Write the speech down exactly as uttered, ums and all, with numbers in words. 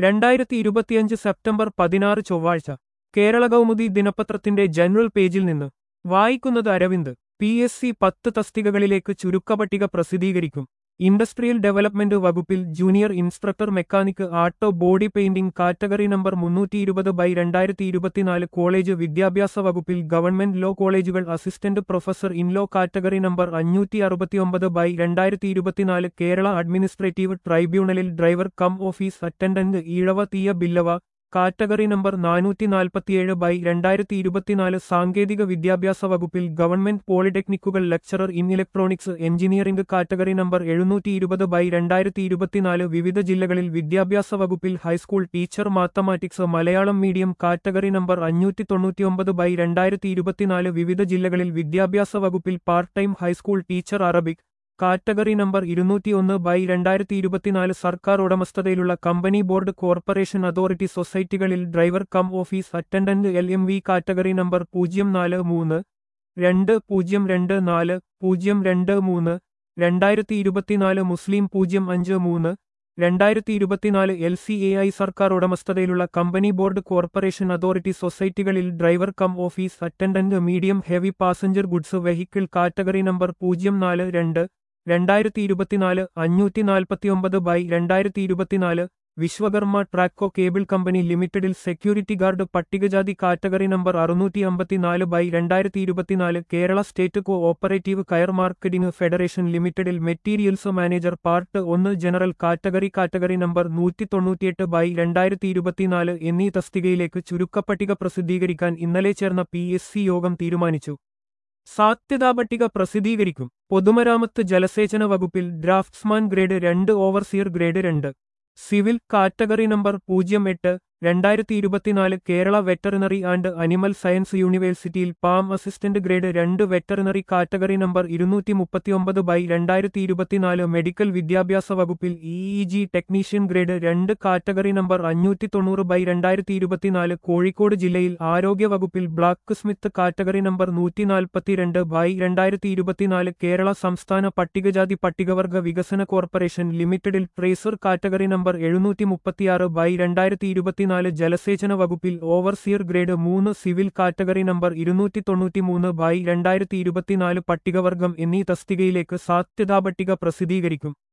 രണ്ടായിരത്തി ഇരുപത്തിയഞ്ച് സെപ്റ്റംബർ പതിനാറ് ചൊവ്വാഴ്ച കേരള കൗമുദി ദിനപത്രത്തിന്റെ ജനറൽ പേജിൽ നിന്ന് വായിക്കുന്നത് അരവിന്ദ്. പി എസ് സി പത്ത് തസ്തികകളിലേക്ക് ചുരുക്കപട്ടിക പ്രസിദ്ധീകരിക്കും. ഇൻഡസ്ട്രിയൽ ഡെവലപ്മെന്റ് വകുപ്പിൽ junior instructor mechanic auto body painting category number മുന്നൂറ്റി ഇരുപത് ബൈ രണ്ടായിരത്തി ഇരുപത്തിനാല് കോളേജ് വിദ്യാഭ്യാസ വകുപ്പിൽ ഗവൺമെന്റ് ലോ കോളേജുകൾ assistant professor in law category number അഞ്ഞൂറ്റി അറുപത്തിയൊമ്പത് ബൈ രണ്ടായിരത്തി ഇരുപത്തിനാല് കേരള അഡ്മിനിസ്ട്രേറ്റീവ് ട്രൈബ്യൂണലിൽ driver cum office attendant Ezhava Thiyya Billava category number നാനൂറ്റി നാൽപ്പത്തിയേഴ് ബൈ രണ്ടായിരത്തി ഇരുപത്തിനാല് സാങ്കേതിക വിദ്യാഭ്യാസ വകുപ്പിൽ ഗവൺമെന്റ് പോളിടെക്നിക്കുകൾ lecturer in electronics engineering category number എഴുന്നൂറ്റി ഇരുപത് ബൈ രണ്ടായിരത്തി ഇരുപത്തിനാല് വിവിധ ജില്ലകളിൽ വിദ്യാഭ്യാസ വകുപ്പിൽ high school teacher mathematics Malayalam medium category number അഞ്ഞൂറ്റി തൊണ്ണൂറ്റിയൊമ്പത് ബൈ രണ്ടായിരത്തി ഇരുപത്തിനാല് വിവിധ ജില്ലകളിൽ വിദ്യാഭ്യാസ വകുപ്പിൽ part time high school teacher Arabic category number ഇരുന്നൂറ്റിയൊന്ന് ബൈ രണ്ടായിരത്തി ഇരുപത്തിനാല് സർക്കാർ ഉടമസ്ഥതയിലുള്ള കമ്പനി ബോർഡ് കോർപ്പറേഷൻ അതോറിറ്റി സൊസൈറ്റികളിൽ driver cum office attendant L M V category number പൂജ്യം നാല് മൂന്ന് രണ്ട് പൂജ്യം രണ്ട് നാല് പൂജ്യം രണ്ട് മൂന്ന് രണ്ടായിരത്തി ഇരുപത്തിനാല് മുസ്ലിം പൂജ്യം അഞ്ച് മൂന്ന് രണ്ടായിരത്തി ഇരുപത്തിനാല് എൽ സി എ ഐ സർക്കാർ ഉടമസ്ഥതയിലുള്ള കമ്പനി ബോർഡ് കോർപ്പറേഷൻ അതോറിറ്റി സൊസൈറ്റികളിൽ driver cum office attendant medium heavy passenger goods vehicle category number പൂജ്യം നാല് രണ്ട് രണ്ടായിരത്തി ഇരുപത്തിനാല് അഞ്ഞൂറ്റി നാൽപ്പത്തിയൊമ്പത് ബൈ രണ്ടായിരത്തി ഇരുപത്തിനാല് വിശ്വകർമ്മ ട്രാക്കോ കേബിൾ കമ്പനി ലിമിറ്റഡിൽ സെക്യൂരിറ്റി ഗാർഡ് പട്ടികജാതി കാറ്റഗറി നമ്പർ അറുന്നൂറ്റി അമ്പത്തിനാല് ബൈ രണ്ടായിരത്തി ഇരുപത്തിനാല് Kerala state co operative coir marketing federation ലിമിറ്റഡിൽ മെറ്റീരിയൽസ് മാനേജർ പാർട്ട് ഒന്ന് ജനറൽ കാറ്റഗറി കാറ്റഗറി നമ്പർ നൂറ്റി തൊണ്ണൂറ്റിയെട്ട് ബൈ രണ്ടായിരത്തി ഇരുപത്തിനാല് എന്നീ തസ്തികയിലേക്ക് ചുരുക്കപ്പട്ടിക പ്രസിദ്ധീകരിക്കാൻ ഇന്നലെ ചേർന്ന പി എസ് സി യോഗം തീരുമാനിച്ചു. സാധ്യതാപട്ടിക പ്രസിദ്ധീകരിക്കും. പൊതുമരാമത്ത് ജലസേചന വകുപ്പിൽ ഡ്രാഫ്റ്റ്സ്മാൻ ഗ്രേഡ് രണ്ട് ഓവർസിയർ ഗ്രേഡ് രണ്ട് സിവിൽ കാറ്റഗറി നമ്പർ പൂജ്യം എട്ട് രണ്ടായിരത്തി ഇരുപത്തിനാല് Kerala veterinary and animal science യൂണിവേഴ്സിറ്റിയിൽ പാം അസിസ്റ്റന്റ് ഗ്രേഡ് രണ്ട് വെറ്ററിനറി കാറ്റഗറി നമ്പർ ഇരുന്നൂറ്റി മുപ്പത്തിയൊമ്പത് ബൈ രണ്ടായിരത്തി ഇരുപത്തിനാല് മെഡിക്കൽ വിദ്യാഭ്യാസ വകുപ്പിൽ E E G technician grade രണ്ട് കാറ്റഗറി നമ്പർ അഞ്ഞൂറ്റി തൊണ്ണൂറ് ബൈ രണ്ടായിരത്തി ഇരുപത്തിനാല് കോഴിക്കോട് ജില്ലയിൽ ആരോഗ്യ വകുപ്പിൽ ബ്ലാക്ക് സ്മിത്ത് കാറ്റഗറി നമ്പർ നൂറ്റി നാൽപ്പത്തിരണ്ട് ബൈ രണ്ടായിരത്തി ഇരുപത്തിനാല് കേരള സംസ്ഥാന പട്ടികജാതി പട്ടികവർഗ വികസന കോർപ്പറേഷൻ ലിമിറ്റഡിൽ ട്രേസർ കാറ്റഗറി നമ്പർ എഴുന്നൂറ്റി മുപ്പത്തിയാറ് ബൈ രണ്ടായിരത്തി ഇരുപത്തിനാല് ജലസേചന വകുപ്പിൽ ഓവർസിയർ ഗ്രേഡ് മൂന്ന് സിവിൽ കാറ്റഗറി നമ്പർ ഇരുന്നൂറ്റി തൊണ്ണൂറ്റിമൂന്ന് ബൈ രണ്ടായിരത്തി ഇരുപത്തിനാല് പട്ടികവർഗം എന്നീ തസ്തികയിലേക്ക് സാധ്യതാപട്ടിക പ്രസിദ്ധീകരിക്കും.